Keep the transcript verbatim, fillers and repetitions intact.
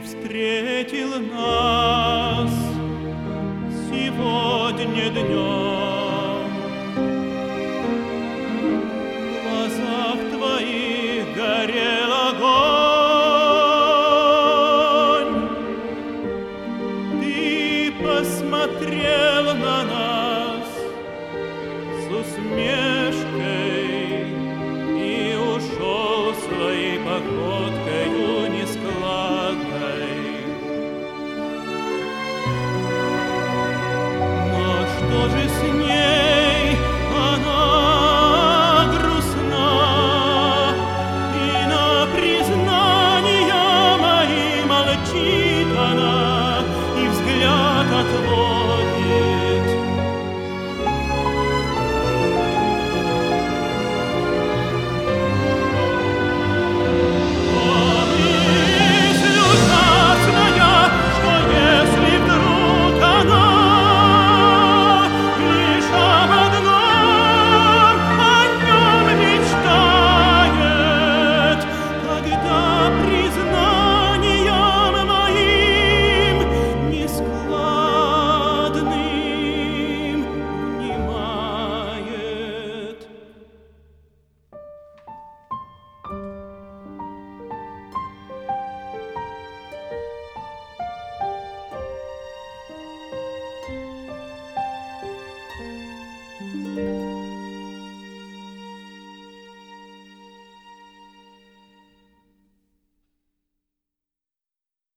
встретил нас сегодня днем. В глазах твоих горел огонь. Ты посмотрел на нас с усмешкой и ушел своей походкой.